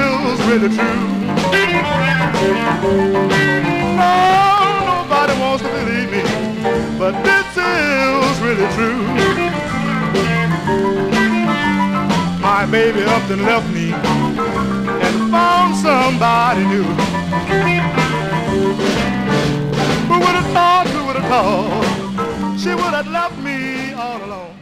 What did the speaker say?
is really true. No, nobody wants to believe me, but this is really true. My baby up and left me and found somebody new. Who would have thought, she would have left me all alone?